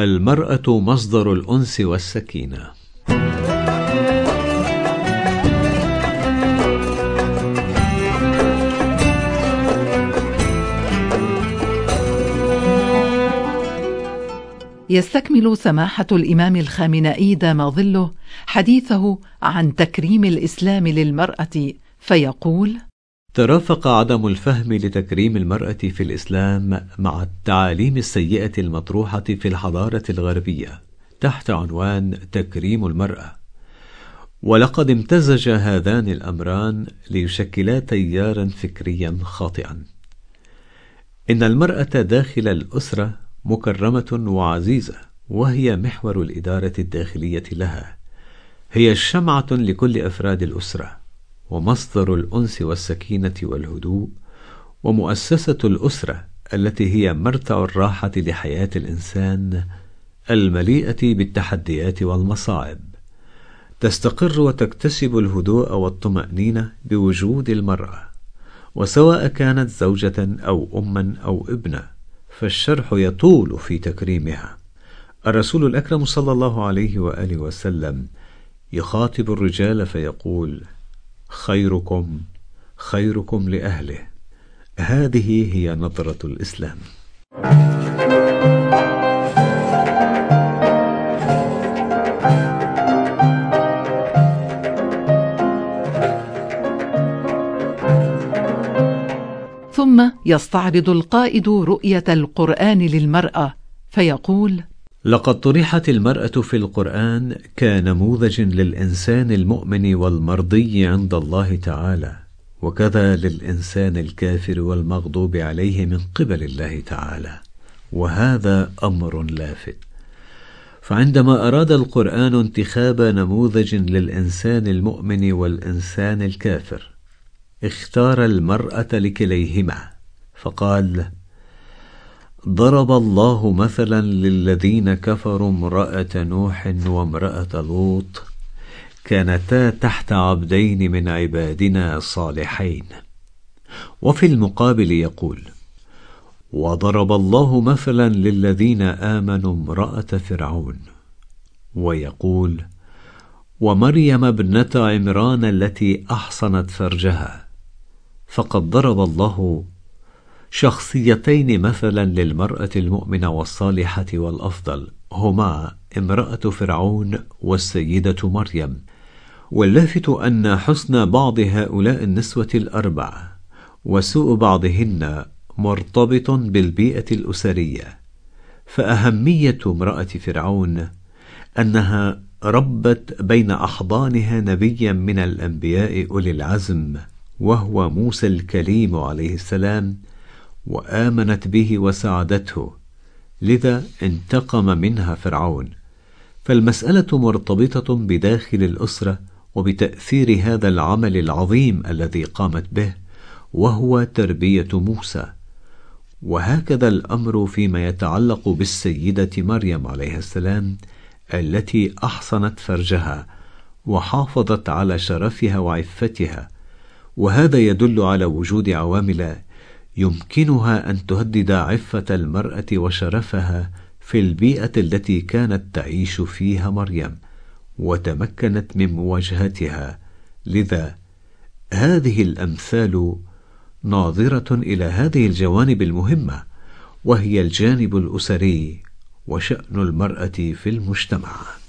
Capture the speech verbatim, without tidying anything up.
المرأة مصدر الأنس والسكينة. يستكمل سماحة الإمام الخامنئي دام ظله حديثه عن تكريم الإسلام للمرأة، فيقول: ترافق عدم الفهم لتكريم المرأة في الإسلام مع التعاليم السيئة المطروحة في الحضارة الغربية تحت عنوان تكريم المرأة، ولقد امتزج هذان الأمران ليشكلا تيارا فكريا خاطئا. إن المرأة داخل الأسرة مكرمة وعزيزة، وهي محور الإدارة الداخلية لها، هي الشمعة لكل أفراد الأسرة، ومصدر الأنس والسكينة والهدوء، ومؤسسة الأسرة التي هي مرتع الراحة لحياة الإنسان المليئة بالتحديات والمصاعب. تستقر وتكتسب الهدوء والطمأنينة بوجود المرأة، وسواء كانت زوجة أو أما أو ابنة، فالشرح يطول في تكريمها. الرسول الأكرم صلى الله عليه وآله وسلم يخاطب الرجال فيقول: خيركم خيركم لأهله. هذه هي نظرة الإسلام. ثم يستعرض القائد رؤية القرآن للمرأة فيقول: لقد طرحت المرأة في القرآن كنموذج للإنسان المؤمن والمرضي عند الله تعالى، وكذا للإنسان الكافر والمغضوب عليه من قبل الله تعالى، وهذا أمر لافت. فعندما أراد القرآن انتخاب نموذج للإنسان المؤمن والإنسان الكافر، اختار المرأة لكليهما، فقال: ضرب الله مثلا للذين كفروا امرأة نوح وامرأة لوط كانتا تحت عبدين من عبادنا صالحين. وفي المقابل يقول: وضرب الله مثلا للذين آمنوا امرأة فرعون، ويقول: ومريم ابنة عمران التي أحصنت فرجها. فقد ضرب الله شخصيتين مثلا للمرأة المؤمنة والصالحة والأفضل، هما امرأة فرعون والسيدة مريم. واللافت أن حسن بعض هؤلاء النسوة الأربع وسوء بعضهن مرتبط بالبيئة الأسرية. فأهمية امرأة فرعون أنها ربت بين أحضانها نبيا من الأنبياء أولي العزم، وهو موسى الكليم عليه السلام، وآمنت به وساعدته، لذا انتقم منها فرعون. فالمسألة مرتبطة بداخل الأسرة وبتأثير هذا العمل العظيم الذي قامت به، وهو تربية موسى. وهكذا الأمر فيما يتعلق بالسيدة مريم عليه السلام التي أحصنت فرجها وحافظت على شرفها وعفتها، وهذا يدل على وجود عوامل يمكنها أن تهدد عفة المرأة وشرفها في البيئة التي كانت تعيش فيها مريم وتمكنت من مواجهتها. لذا هذه الأمثال ناظرة إلى هذه الجوانب المهمة، وهي الجانب الأسري وشأن المرأة في المجتمع.